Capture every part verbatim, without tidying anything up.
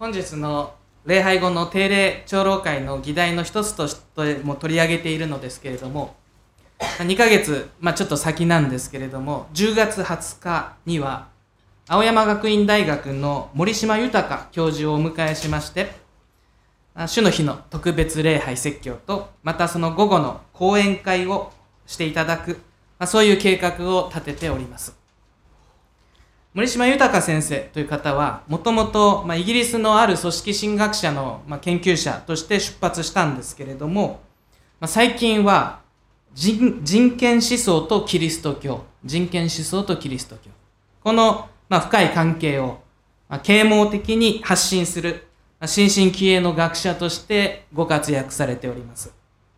本日の礼拝後の定例長老会の議題の一つとしても取り上げているのですけれども、にかげつ、まあ、ちょっと先なんですけれども、じゅうがつはつかには青山学院大学の森島豊教授をお迎えしまして、主の日の特別礼拝説教と、またその午後の講演会をしていただく、まあ、そういう計画を立てております。森島豊先生という方は、もともとイギリスのある組織神学者の研究者として出発したんですけれども、最近は 人, 人権思想とキリスト教、人権思想とキリスト教、この深い関係を啓蒙的に発信する新進気鋭の学者としてご活躍されております。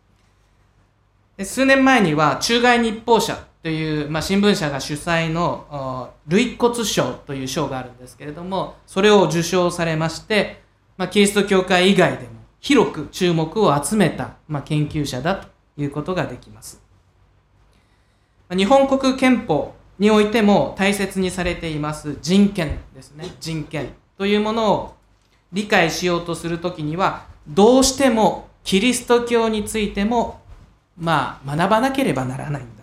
数年前には中外日報社という、まあ、新聞社が主催の類骨賞という賞があるんですけれども、それを受賞されまして、まあ、キリスト教会以外でも広く注目を集めた、まあ、研究者だということができます。日本国憲法においても大切にされています人権ですね。人権というものを理解しようとするときには、どうしてもキリスト教についても、まあ、学ばなければならないんだ。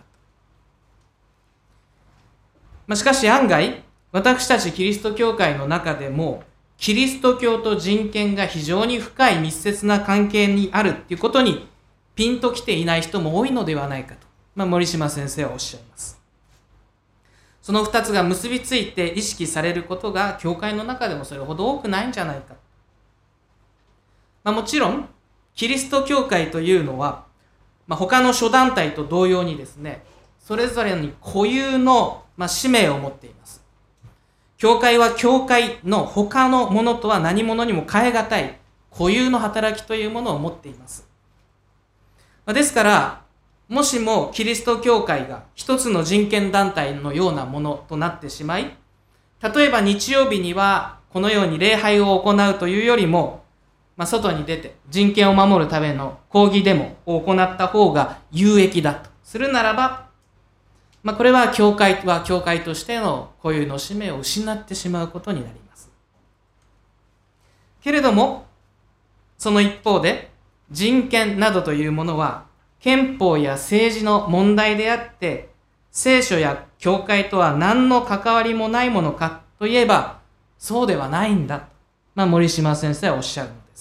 まあ、しかし案外、私たちキリスト教会の中でも、キリスト教と人権が非常に深い密接な関係にあるということにピンときていない人も多いのではないかと、まあ、森島先生はおっしゃいます。その二つが結びついて意識されることが教会の中でもそれほど多くないんじゃないか。まあ、もちろんキリスト教会というのは、まあ、他の諸団体と同様にですね、それぞれに固有の、まあ、使命を持っています。教会は教会の他のものとは何者にも変え難い固有の働きというものを持っています。まあ、ですからもしもキリスト教会が一つの人権団体のようなものとなってしまい、例えば日曜日にはこのように礼拝を行うというよりも、まあ、外に出て人権を守るための抗議デモを行った方が有益だとするならば、まあ、これは教会は教会としての固有の使命を失ってしまうことになります。けれども、その一方で人権などというものは憲法や政治の問題であって、聖書や教会とは何の関わりもないものかといえば、そうではないんだ。まあ、森島先生はおっしゃるのです。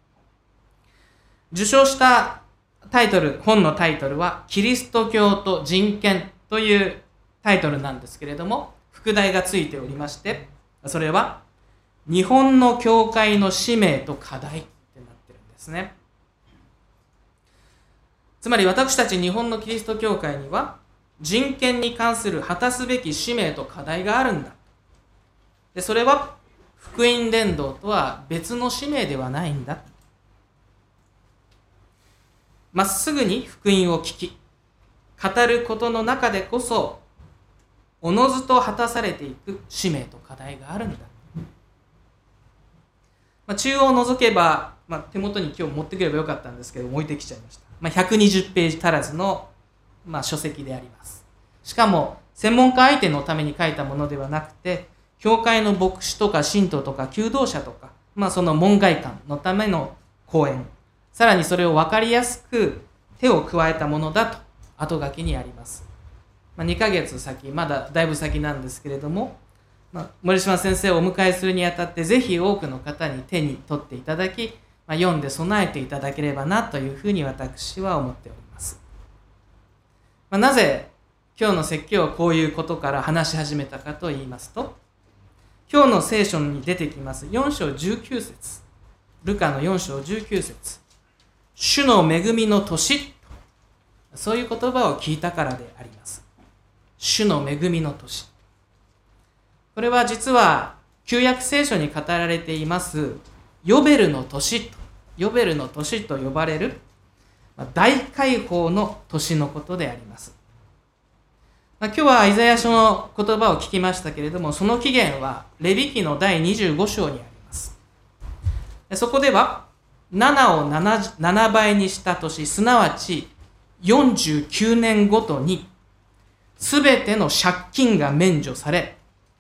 受賞したタイトル、本のタイトルは、キリスト教と人権というタイトルなんですけれども、副題がついておりまして、それは、日本の教会の使命と課題ってなってるんですね。つまり私たち日本のキリスト教会には人権に関する果たすべき使命と課題があるんだ。で、それは福音伝道とは別の使命ではないんだ。まっすぐに福音を聞き、語ることの中でこそおのずと果たされていく使命と課題があるんだ。まあ、中央を除けば、まあ、手元に今日持ってくればよかったんですけど置いてきちゃいました。まあ、ひゃくにじゅうページ足らずの、まあ、書籍であります。しかも専門家相手のために書いたものではなくて、教会の牧師とか信徒とか求道者とか、まあ、その門外漢のための講演、さらにそれを分かりやすく手を加えたものだと後書きにあります。まあ、にかげつ先、まだだいぶ先なんですけれども、まあ、森島先生をお迎えするにあたってぜひ多くの方に手に取っていただき、まあ、読んで備えていただければなというふうに私は思っております。まあ、なぜ今日の説教はこういうことから話し始めたかと言いますと、今日の聖書に出てきますよん章じゅうきゅう節、ルカのよん章じゅうきゅう節、主の恵みの年、そういう言葉を聞いたからであります。主の恵みの年。これは実は旧約聖書に語られていますヨベルの年と、ヨベルの年と呼ばれる大解放の年のことであります。まあ、今日はイザヤ書の言葉を聞きましたけれども、その起源はレビ記のだいにじゅうご章にあります。そこではななを 7, 7倍にした年、すなわちよんじゅうきゅうねんごとにすべての借金が免除され、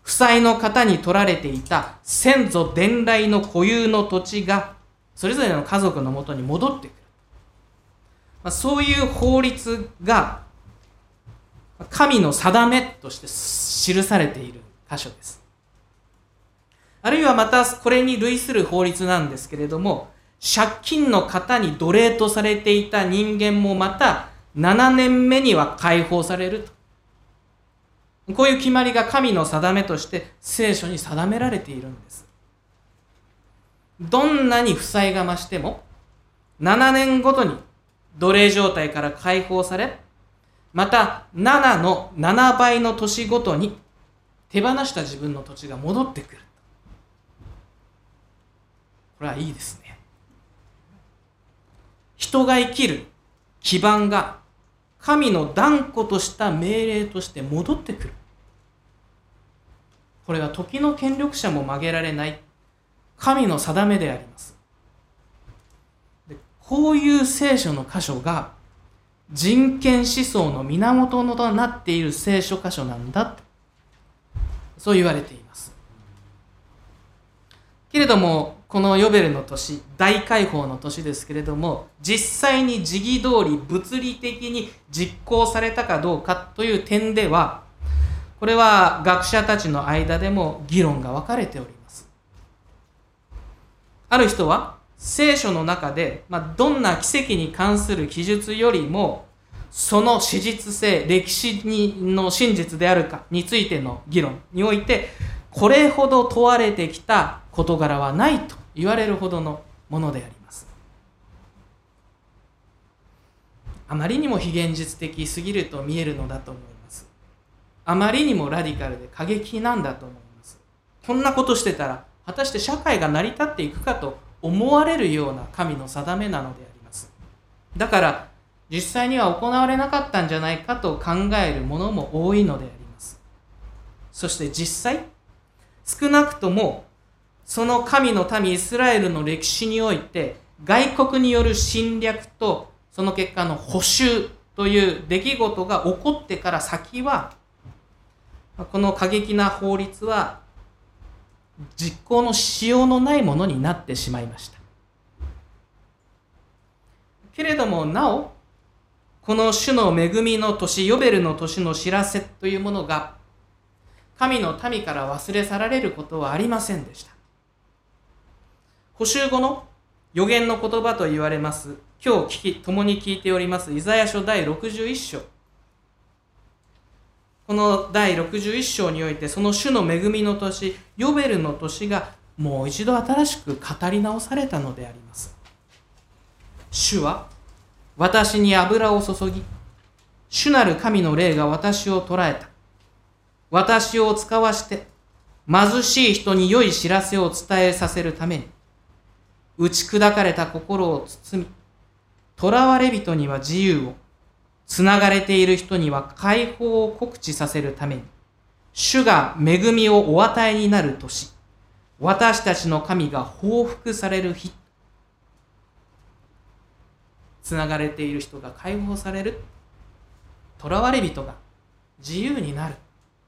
負債の方に取られていた先祖伝来の固有の土地がそれぞれの家族のもとに戻ってくる。まあ、そういう法律が神の定めとして記されている箇所です。あるいはまたこれに類する法律なんですけれども、借金の方に奴隷とされていた人間もまたななねんめには解放されると。こういう決まりが神の定めとして聖書に定められているんです。どんなに負債が増してもななねんごとに奴隷状態から解放され、またななのななばいの年ごとに手放した自分の土地が戻ってくる。これはいいですね。人が生きる基盤が神の断固とした命令として戻ってくる。これは時の権力者も曲げられない神の定めであります。で、こういう聖書の箇所が人権思想の源となっている聖書箇所なんだと、そう言われています。けれどもこのヨベルの年、大解放の年ですけれども、実際に時期通り物理的に実行されたかどうかという点では、これは学者たちの間でも議論が分かれております。ある人は聖書の中で、まあ、どんな奇跡に関する記述よりもその史実性、歴史の真実であるかについての議論において、これほど問われてきた事柄はないと言われるほどのものであります。あまりにも非現実的すぎると見えるのだと思います。あまりにもラディカルで過激なんだと思います。こんなことしてたら果たして社会が成り立っていくかと思われるような神の定めなのであります。だから実際には行われなかったんじゃないかと考えるものも多いのであります。そして実際、少なくともその神の民イスラエルの歴史において、外国による侵略とその結果の捕囚という出来事が起こってから先は、この過激な法律は実行のしようのないものになってしまいました。けれどもなお、この主の恵みの年、ヨベルの年の知らせというものが神の民から忘れ去られることはありませんでした。捕囚後の預言の言葉と言われます、今日聞き共に聞いておりますイザヤ書だいろくじゅういっ章、このだいろくじゅういっ章において、その主の恵みの年、ヨベルの年がもう一度新しく語り直されたのであります。主は私に油を注ぎ、主なる神の霊が私を捉えた。私を使わして貧しい人に良い知らせを伝えさせるために、打ち砕かれた心を包み、囚われ人には自由を、つながれている人には解放を告知させるために、主が恵みをお与えになる年、私たちの神が報復される日。つながれている人が解放される、囚われ人が自由になる。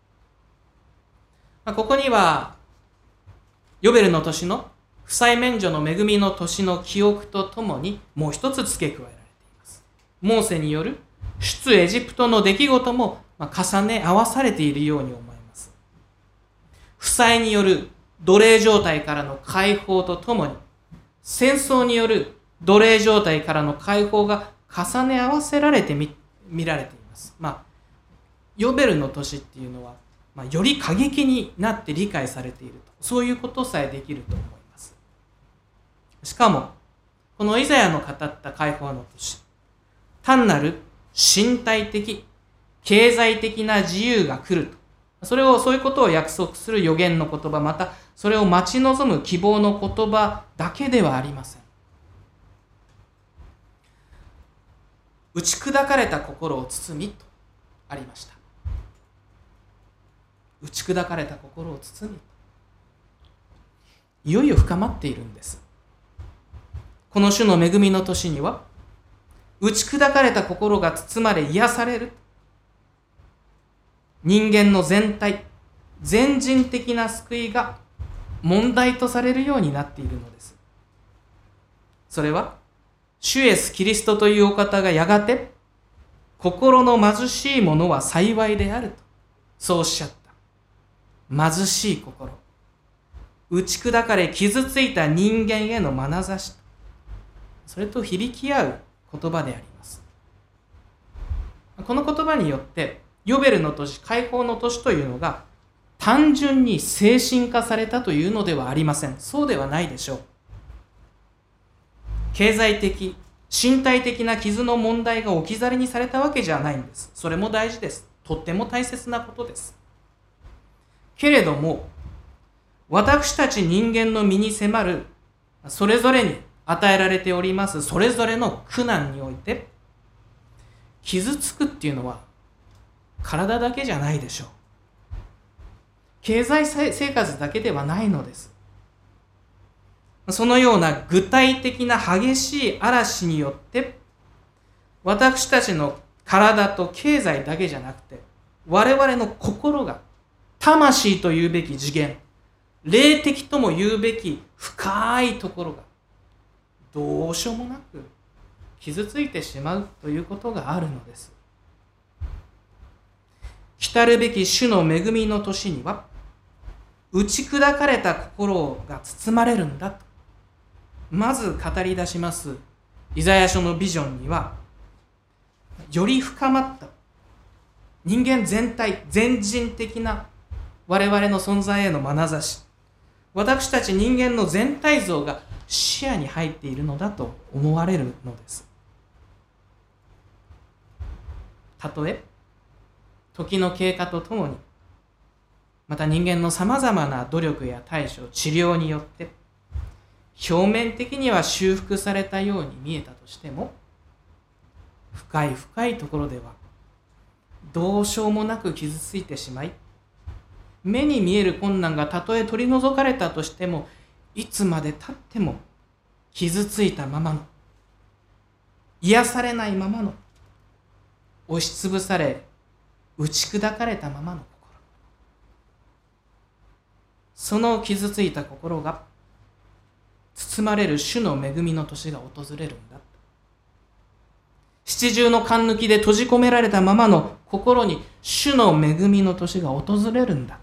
ここにはヨベルの年の負債免除の恵みの年の記憶とともにもう一つ付け加えられています。モーセによる出エジプトの出来事も重ね合わされているように思います。負債による奴隷状態からの解放とともに、戦争による奴隷状態からの解放が重ね合わせられて 見, 見られています。まあ、ヨベルの年っていうのは、まあ、より過激になって理解されていると、そういうことさえできると思います。しかもこのイザヤの語った解放の年、単なる身体的経済的な自由が来ると、それをそういうことを約束する預言の言葉、またそれを待ち望む希望の言葉だけではありません。打ち砕かれた心を包みとありました。打ち砕かれた心を包み、いよいよ深まっているんです。この主の恵みの年には、打ち砕かれた心が包まれ癒される。人間の全体、 全人的な救いが問題とされるようになっているのです。それは主イエスキリストというお方がやがて心の貧しい者は幸いであるとそうおっしゃった。貧しい心、打ち砕かれ傷ついた人間への眼差し、それと響き合う言葉であります。この言葉によってヨベルの年、解放の年というのが単純に精神化されたというのではありません。そうではないでしょう。経済的、身体的な傷の問題が置き去りにされたわけじゃないんです。それも大事です。とっても大切なことです。けれども、私たち人間の身に迫る、それぞれに与えられておりますそれぞれの苦難において、傷つくっていうのは体だけじゃないでしょう。経済生活だけではないのです。そのような具体的な激しい嵐によって、私たちの体と経済だけじゃなくて、我々の心が、魂というべき次元、霊的とも言うべき深いところが、どうしようもなく傷ついてしまうということがあるのです。来るべき主の恵みの年には、打ち砕かれた心が包まれるんだと、まず語り出しますイザヤ書のビジョンには、より深まった人間全体、全人的な我々の存在への眼差し、私たち人間の全体像が視野に入っているのだと思われるのです。たとえ時の経過とともに、また人間のさまざまな努力や対処、治療によって表面的には修復されたように見えたとしても、深い深いところではどうしようもなく傷ついてしまい、目に見える困難がたとえ取り除かれたとしても、いつまでたっても傷ついたままの、癒されないままの、押しつぶされ打ち砕かれたままの心、その傷ついた心が包まれる主の恵みの年が訪れるんだ。七重の勘抜きで閉じ込められたままの心に主の恵みの年が訪れるんだ。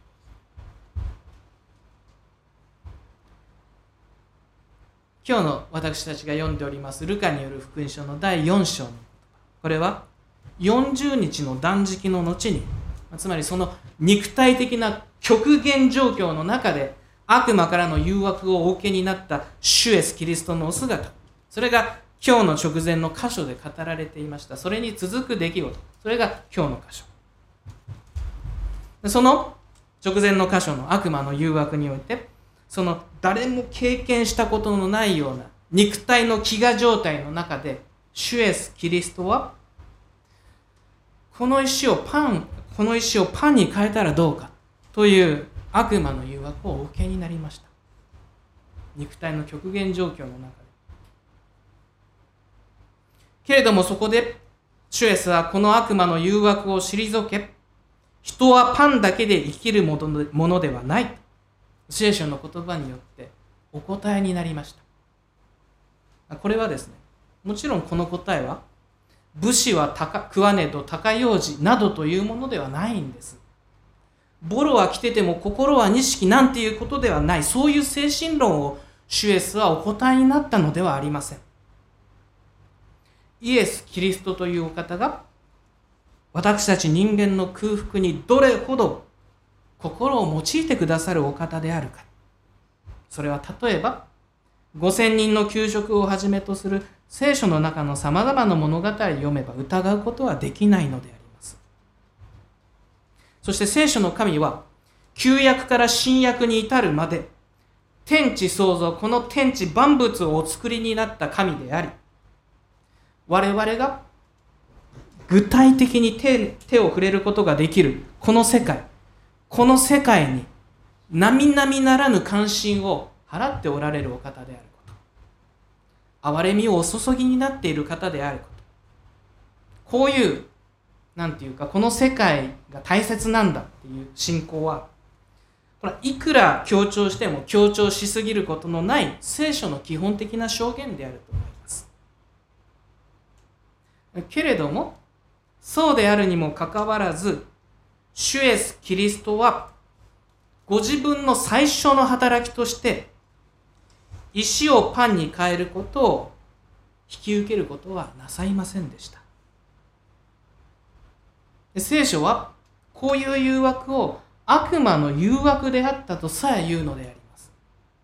今日の私たちが読んでおりますルカによる福音書のだいよん章の、これはよんじゅうにちの断食の後に、つまりその肉体的な極限状況の中で悪魔からの誘惑をお受けになった主イエスキリストのお姿、それが今日の直前の箇所で語られていました。それに続く出来事、それが今日の箇所。その直前の箇所の悪魔の誘惑において、その誰も経験したことのないような肉体の飢餓状態の中で、主イエスキリストはこの石をパンこの石をパンに変えたらどうかという悪魔の誘惑をお受けになりました。肉体の極限状況の中で。けれどもそこで主イエスはこの悪魔の誘惑を退け、人はパンだけで生きるものではない、聖書の言葉によってお答えになりました。これはですね、もちろんこの答えは武士は食わねど高用事などというものではないんです。ボロは着てても心は錦なんていうことではない、そういう精神論を主イエスはお答えになったのではありません。イエス・キリストというお方が私たち人間の空腹にどれほど心を用いてくださるお方であるか、それは例えばごせんにんの給食をはじめとする聖書の中のさまざまな物語を読めば疑うことはできないのであります。そして聖書の神は旧約から新約に至るまで天地創造、この天地万物をお作りになった神であり、我々が具体的に 手, 手を触れることができるこの世界、この世界に並々ならぬ関心を払っておられるお方であること、憐れみをお注ぎになっている方であること、こういうなんていうか、この世界が大切なんだっていう信仰は、これはいくら強調しても強調しすぎることのない聖書の基本的な証言であると思います。けれども、そうであるにもかかわらず、主イエス・キリストはご自分の最初の働きとして石をパンに変えることを引き受けることはなさいませんでした。聖書はこういう誘惑を悪魔の誘惑であったとさえ言うのであります。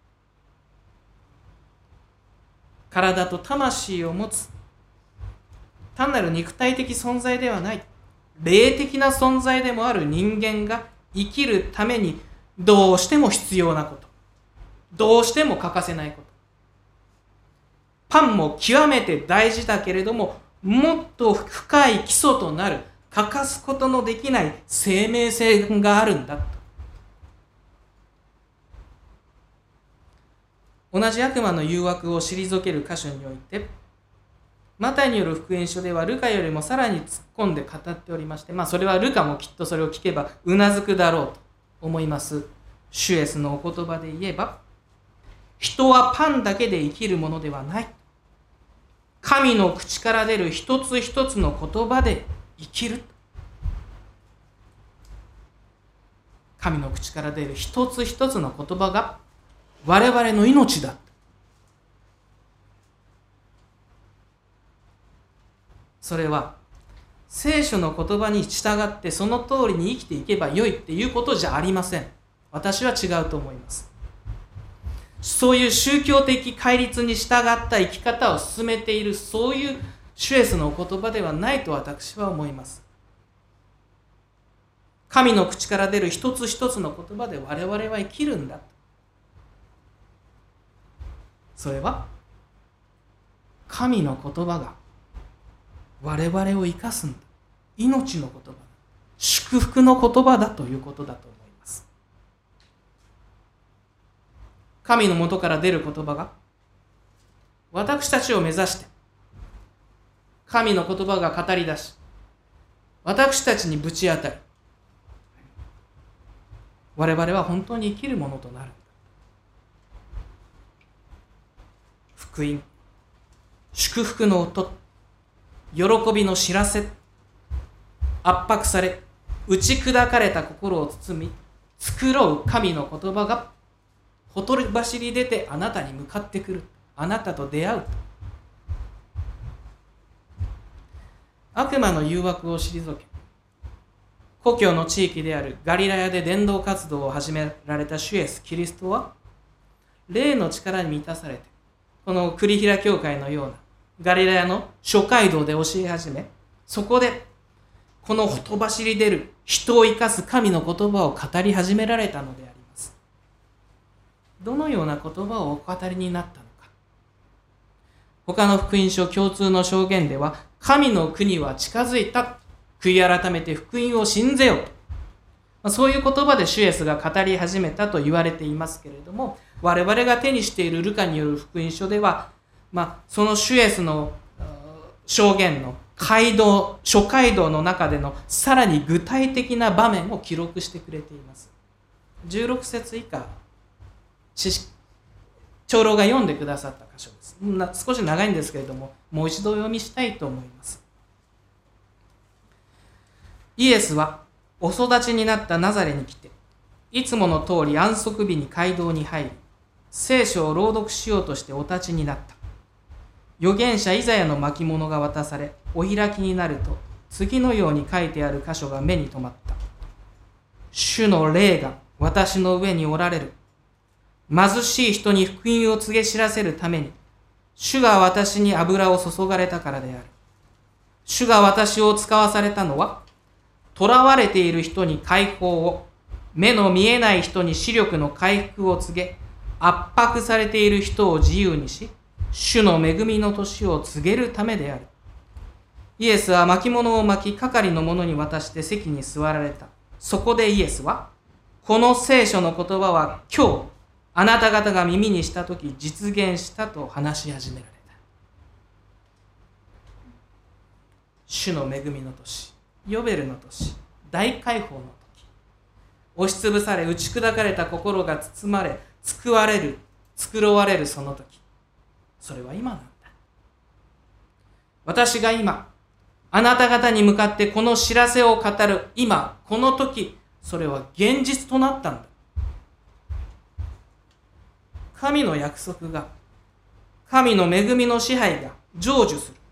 体と魂を持つ単なる肉体的存在ではない霊的な存在でもある人間が生きるためにどうしても必要なこと、どうしても欠かせないこと、パンも極めて大事だけれども、もっと深い基礎となる欠かすことのできない生命性があるんだと。同じ悪魔の誘惑を退ける箇所において、マタイによる福音書ではルカよりもさらに突っ込んで語っておりまして、まあそれはルカもきっとそれを聞けばうなずくだろうと思います。主イエスのお言葉で言えば、人はパンだけで生きるものではない。神の口から出る一つ一つの言葉で生きる。神の口から出る一つ一つの言葉が我々の命だ。それは聖書の言葉に従ってその通りに生きていけばよいっていうことじゃありません。私は違うと思います。そういう宗教的戒律に従った生き方を進めている、そういう主イエスのお言葉ではないと私は思います。神の口から出る一つ一つの言葉で我々は生きるんだ。それは神の言葉が我々を生かすんだ。命の言葉、祝福の言葉だということだと思います。神の元から出る言葉が私たちを目指して神の言葉が語り出し、私たちにぶち当たり、我々は本当に生きるものとなる。福音、祝福の音、喜びの知らせ、圧迫され打ち砕かれた心を包み繕う神の言葉がほとり走り出てあなたに向かってくる。あなたと出会う。悪魔の誘惑を退け、故郷の地域であるガリラヤで伝道活動を始められた主イエス・キリストは霊の力に満たされて、この栗平教会のようなガリラヤの諸街道で教え始め、そこでこのほとばしり出る人を生かす神の言葉を語り始められたのであります。どのような言葉をお語りになったのか。他の福音書共通の証言では、神の国は近づいた、悔い改めて福音を信ぜよと、そういう言葉で主イエスが語り始めたと言われていますけれども、我々が手にしているルカによる福音書では、まあ、その主イエスの証言の街道、諸街道の中でのさらに具体的な場面を記録してくれています。じゅうろく節以下、長老が読んでくださった箇所です。少し長いんですけれども、もう一度お読みしたいと思います。イエスはお育ちになったナザレに来て、いつもの通り安息日に街道に入り、聖書を朗読しようとしてお立ちになった。預言者イザヤの巻物が渡され、お開きになると、次のように書いてある箇所が目に留まった。主の霊が私の上におられる。貧しい人に福音を告げ知らせるために、主が私に油を注がれたからである。主が私を使わされたのは、囚われている人に解放を、目の見えない人に視力の回復を告げ、圧迫されている人を自由にし、主の恵みの年を告げるためである。イエスは巻物を巻き、係の者に渡して席に座られた。そこでイエスは、この聖書の言葉は今日、あなた方が耳にしたとき実現したと話し始められた。主の恵みの年。 ヨベルの年、大解放の時、押しつぶされ打ち砕かれた心が包まれ救われる繕われるその時、それは今なんだ。私が今あなた方に向かってこの知らせを語る今この時、それは現実となったんだ。神の約束が、神の恵みの支配が成就する。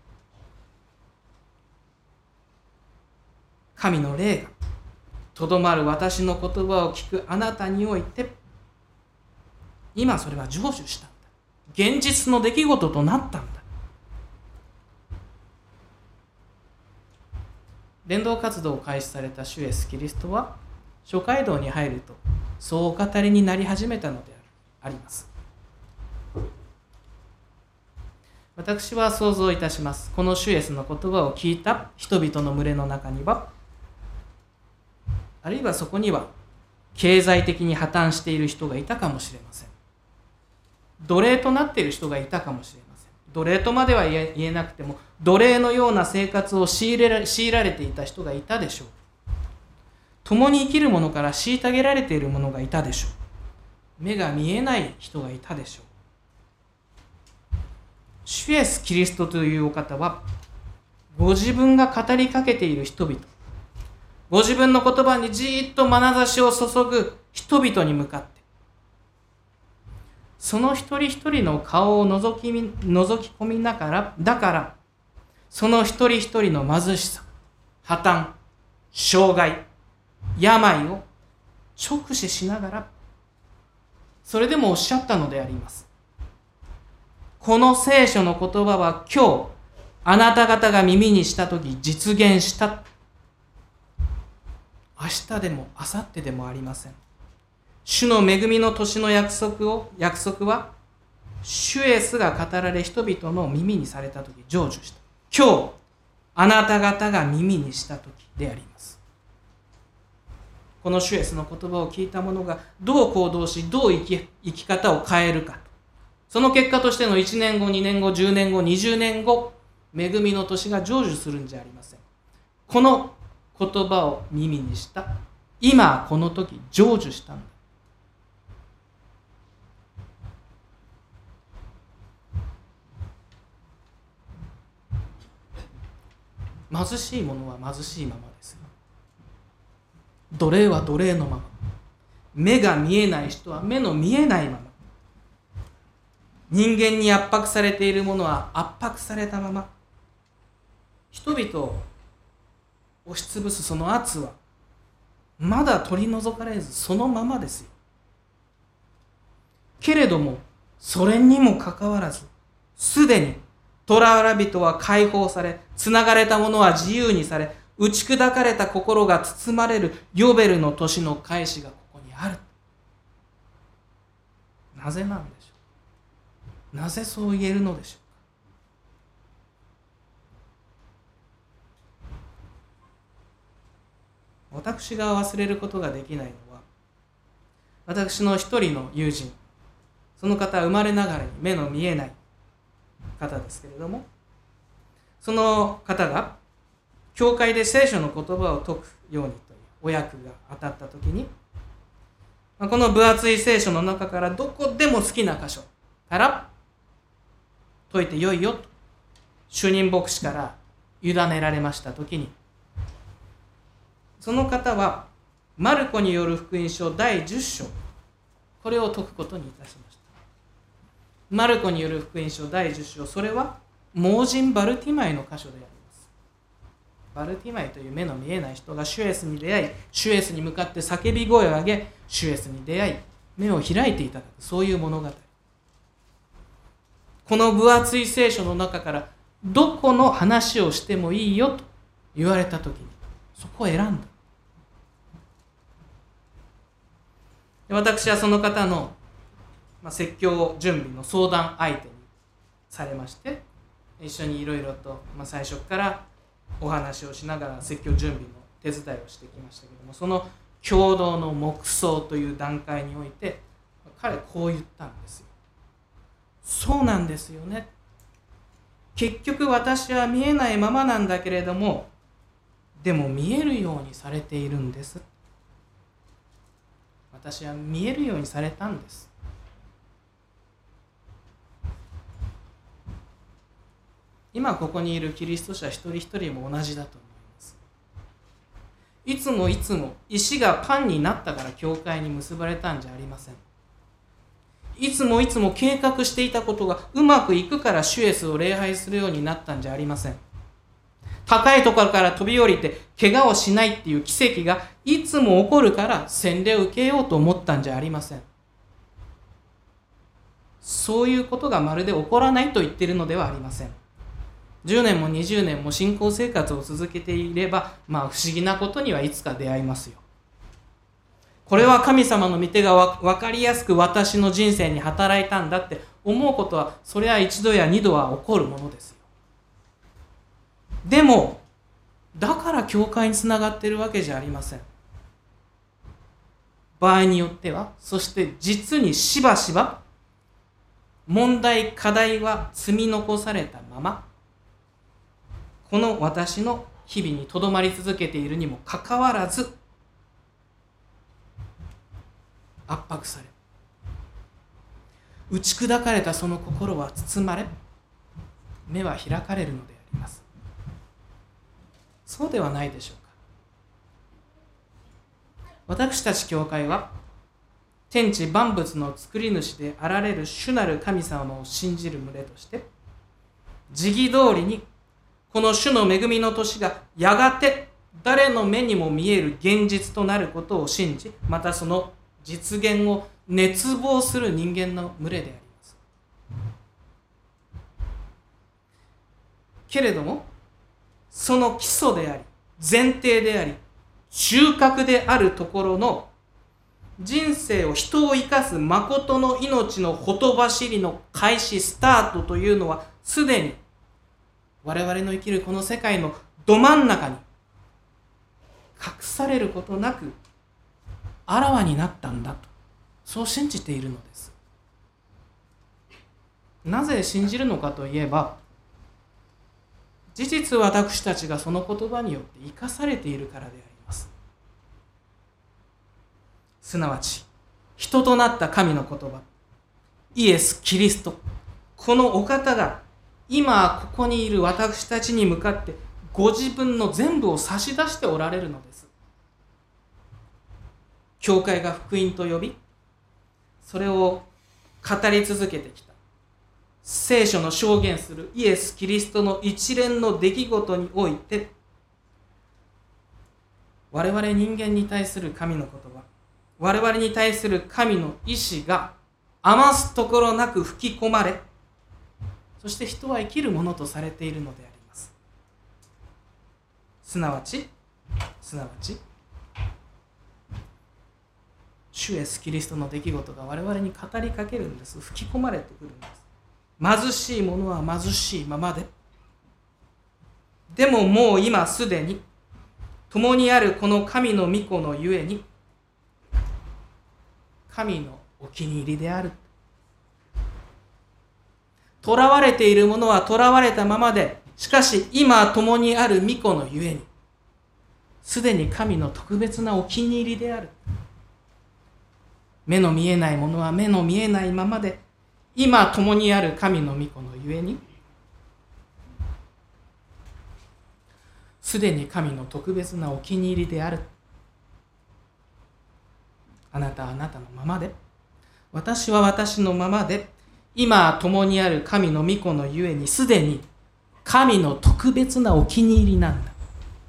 神の霊がとどまる私の言葉を聞くあなたにおいて、今それは成就したんだ。現実の出来事となったんだ。伝道活動を開始された主イエスキリストは、諸街道に入るとそうお語りになり始めたのであります。私は想像いたします。この主イエスの言葉を聞いた人々の群れの中には、あるいはそこには経済的に破綻している人がいたかもしれません。奴隷となっている人がいたかもしれません。奴隷とまでは言えなくても、奴隷のような生活を強いれら、強いられていた人がいたでしょう。共に生きる者から虐げられている者がいたでしょう。目が見えない人がいたでしょう。主イエスキリストというお方は、ご自分が語りかけている人々、ご自分の言葉にじーっと眼差しを注ぐ人々に向かって、その一人一人の顔を覗きみ、覗き込みながら、だから、その一人一人の貧しさ、破綻、障害、病を直視しながら、それでもおっしゃったのであります。この聖書の言葉は今日、あなた方が耳にしたとき実現した。明日でも明後日でもありません。主の恵みの年の約束を、約束は、主イエスが語られ人々の耳にされたとき成就した。今日、あなた方が耳にしたときであります。この主イエスの言葉を聞いた者がどう行動し、どう生き、生き方を変えるか。その結果としてのいちねんご、にねんご、じゅうねんご、にじゅうねんご、恵みの年が成就するんじゃありません。この言葉を耳にした。今この時成就したんだ。貧しい者は貧しいままです。奴隷は奴隷のまま。目が見えない人は目の見えないまま。人間に圧迫されている者は圧迫されたまま。人々を押しつぶすその圧はまだ取り除かれずそのままですよ。けれどもそれにもかかわらず、すでに囚われ人は解放され、つながれた者は自由にされ、打ち砕かれた心が包まれるヨベルの年の開始がここにある。なぜなんでしょう。なぜそう言えるのでしょうか。私が忘れることができないのは、私の一人の友人、その方は生まれながらに目の見えない方ですけれども、その方が教会で聖書の言葉を説くようにというお役が当たったときに、この分厚い聖書の中からどこでも好きな箇所から解いてよいよと主任牧師から委ねられましたときに、その方はマルコによる福音書だいじゅっ章、これを解くことにいたしました。マルコによる福音書だいじゅっ章、それは盲人バルティマイの箇所であります。バルティマイという目の見えない人が主イエスに出会い、主イエスに向かって叫び声を上げ、主イエスに出会い目を開いていただく、そういう物語。この分厚い聖書の中からどこの話をしてもいいよと言われたときに、そこを選んだ。私はその方の説教準備の相談相手にされまして、一緒にいろいろと最初からお話をしながら説教準備の手伝いをしてきましたけども、その共同の黙想という段階において彼こう言ったんですよ。そうなんですよね。結局私は見えないままなんだけれども、 でも見えるようにされているんです。私は見えるようにされたんです。今ここにいるキリスト者一人一人も同じだと思います。いつもいつも石がパンになったから教会に結ばれたんじゃありません。いつもいつも計画していたことがうまくいくから主イエスを礼拝するようになったんじゃありません。高いところから飛び降りて怪我をしないっていう奇跡がいつも起こるから洗礼を受けようと思ったんじゃありません。そういうことがまるで起こらないと言っているのではありません。じゅうねんもにじゅうねんも信仰生活を続けていれば、まあ不思議なことにはいつか出会いますよ。これは神様の御手が分かりやすく私の人生に働いたんだって思うことは、それは一度や二度は起こるものですよ。でもだから教会につながっているわけじゃありません。場合によっては、そして実にしばしば問題課題は積み残されたまま、この私の日々にとどまり続けているにもかかわらず圧迫され、打ち砕かれたその心は包まれ、目は開かれるのであります。そうではないでしょうか。私たち教会は天地万物の作り主であられる主なる神様を信じる群れとして、時期通りにこの主の恵みの年がやがて誰の目にも見える現実となることを信じ、またその実現を熱望する人間の群れであります。けれどもその基礎であり前提であり収穫であるところの人生を人を生かす誠の命のほとばしりの開始スタートというのは、すでに我々の生きるこの世界のど真ん中に隠されることなくあらわになったんだと、そう信じているのです。なぜ信じるのかといえば、事実私たちがその言葉によって生かされているからであります。すなわち人となった神の言葉、イエス・キリスト、このお方が今ここにいる私たちに向かってご自分の全部を差し出しておられるのです。教会が福音と呼び、それを語り続けてきた聖書の証言するイエス・キリストの一連の出来事において、我々人間に対する神の言葉、我々に対する神の意志が余すところなく吹き込まれ、そして人は生きるものとされているのであります。すなわちすなわち主イエスキリストの出来事が我々に語りかけるんです。吹き込まれてくるんです。貧しい者は貧しいままで、でももう今すでに共にあるこの神の御子のゆえに神のお気に入りである。囚われている者は囚われたままで、しかし今共にある御子のゆえにすでに神の特別なお気に入りである。目の見えない者は目の見えないままで、今共にある神の御子のゆえにすでに神の特別なお気に入りである。あなたはあなたのままで、私は私のままで、今共にある神の御子のゆえにすでに神の特別なお気に入りなんだ。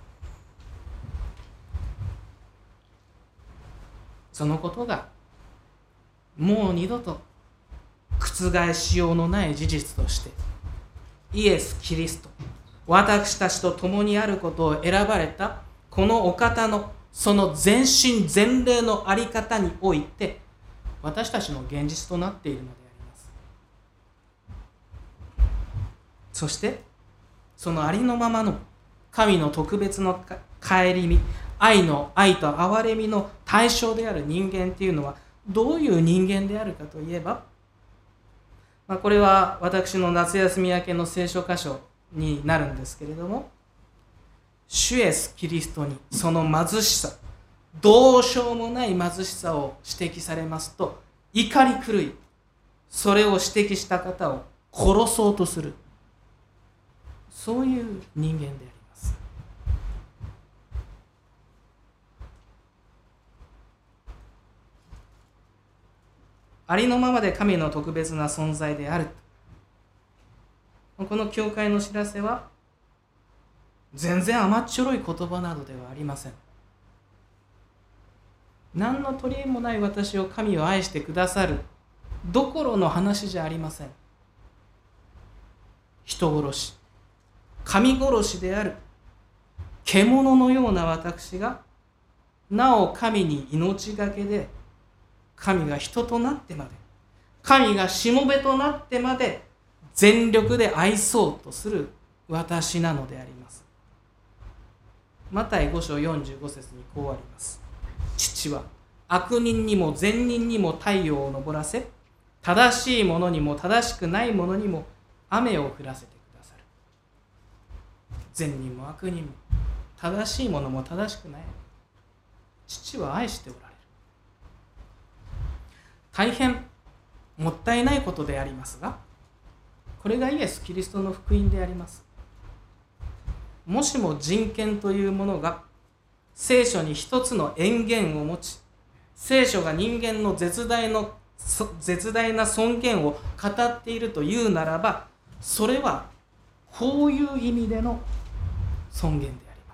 そのことがもう二度と覆しようのない事実として、イエス・キリスト、私たちと共にあることを選ばれたこのお方のその全身全霊のあり方において私たちの現実となっているのであります。そしてそのありのままの神の特別の顧み、愛の愛と憐れみの対象である人間っていうのはどういう人間であるかといえば、まあ、これは私の夏休み明けの聖書箇所になるんですけれども、 主イエスキリストにその貧しさ、どうしようもない貧しさを指摘されますと、怒り狂い、それを指摘した方を殺そうとする、そういう人間であります。ありのままで神の特別な存在である。この教会の知らせは全然甘っちょろい言葉などではありません。何の取り柄もない私を神を愛してくださるどころの話じゃありません。人殺し、神殺しである獣のような私が、なお神に命がけで、神が人となってまで、神がしもべとなってまで全力で愛そうとする私なのであります。マタイご章よんじゅうご節にこうあります。父は悪人にも善人にも太陽を昇らせ、正しい者にも正しくない者にも雨を降らせてくださる。善人も悪人も正しい者も正しくない、父は愛しておられる。大変もったいないことでありますが、これがイエス・キリストの福音であります。もしも人権というものが聖書に一つの権限を持ち、聖書が人間の絶大の絶大な尊厳を語っているというならば、それはこういう意味での尊厳であります。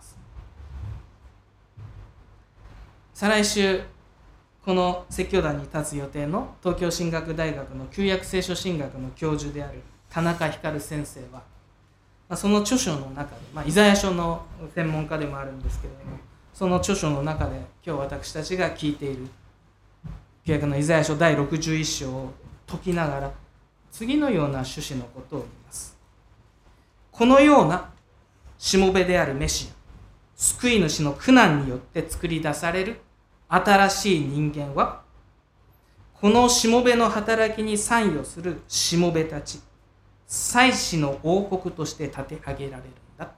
再来週、この説教壇に立つ予定の東京進学大学の旧約聖書神学の教授である田中光先生は、その著書の中で、まあ、イザヤ書の専門家でもあるんですけれども、その著書の中で今日私たちが聞いている旧約のイザヤ書だいろくじゅういっ章を解きながら、次のような趣旨のことを言います。このようなしもべであるメシア、救い主の苦難によって作り出される新しい人間は、このしもべの働きに参与するしもべたち、祭司の王国として立て上げられるんだ。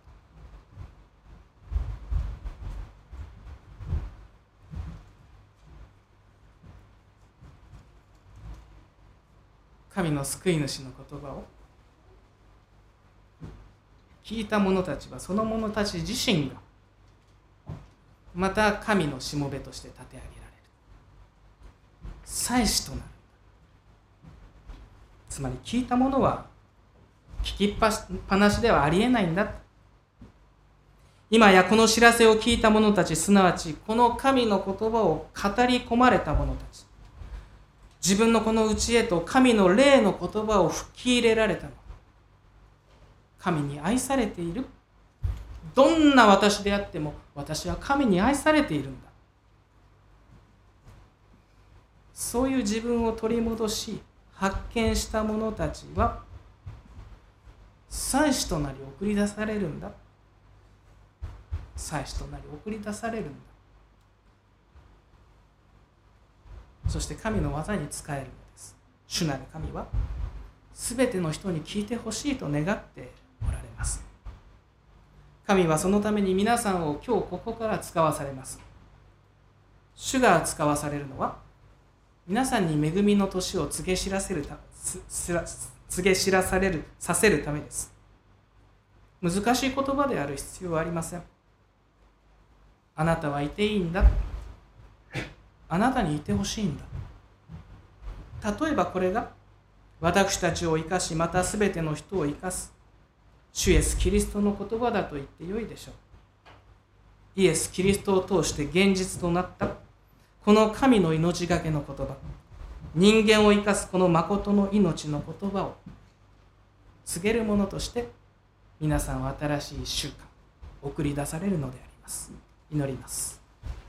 神の救い主の言葉を聞いた者たちは、その者たち自身がまた神のしもべとして立て上げられる祭司となる。つまり聞いた者は聞きっぱなしではありえないんだ。今やこの知らせを聞いた者たち、すなわちこの神の言葉を語り込まれた者たち、自分のこの内へと神の霊の言葉を吹き入れられたの。神に愛されている。どんな私であっても私は神に愛されているんだ。そういう自分を取り戻し発見した者たちは祭司となり送り出されるんだ。祭司となり送り出されるんだ。そして神の技に仕えるのです。主なる神はすべての人に聞いてほしいと願っておられます。神はそのために皆さんを今日ここから使わされます。主が使わされるのは、皆さんに恵みの年を告げ知らせるた告げ知らされるさせるためです。難しい言葉である必要はありません。あなたはいていいんだ。あなたにいてほしいんだ。例えばこれが私たちを生かし、またすべての人を生かす主イエスキリストの言葉だと言ってよいでしょう。イエスキリストを通して現実となったこの神の命がけの言葉、人間を生かすこの誠の命の言葉を告げる者として、皆さんは新しい習慣送り出されるのであります。祈ります。